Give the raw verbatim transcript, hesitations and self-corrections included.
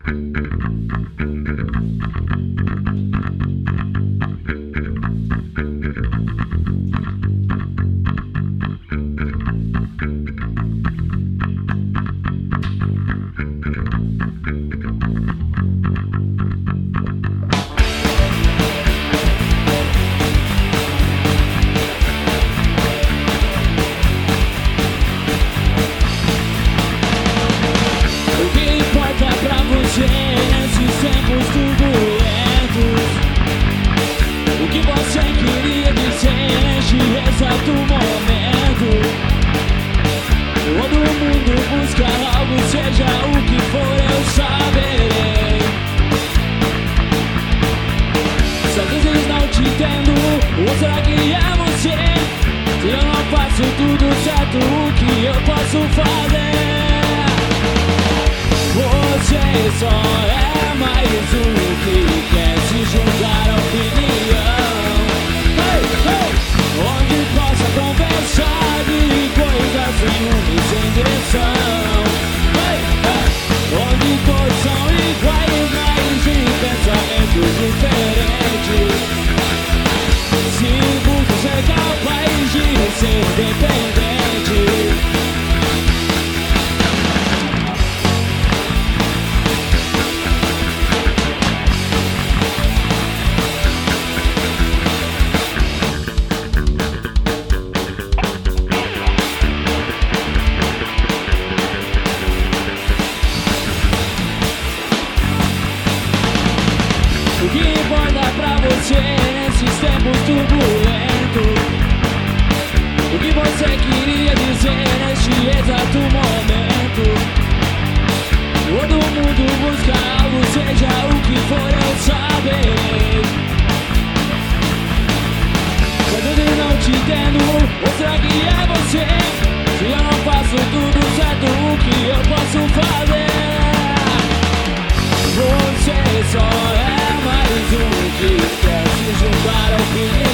Ou será que é você? Se eu não faço tudo certo, o que eu posso fazer? Você só é mais um que quer se juntar à opinião. Hey, hey! Onde possa conversar de coisas sem rumo e sem direção. Hey, hey! Onde todos são iguais, mas de pensamentos diferentes. Sinto ser capaz de ser independente. O que importa pra você nesses tempos turbulentos? O que você queria dizer neste exato momento? Todo mundo busca algo, seja o que for, eu saberei. Mas eu não te entendo, ou será que é você? Se eu não faço tudo certo, o que eu posso fazer? Você só é mais um que quer se juntar ao fim.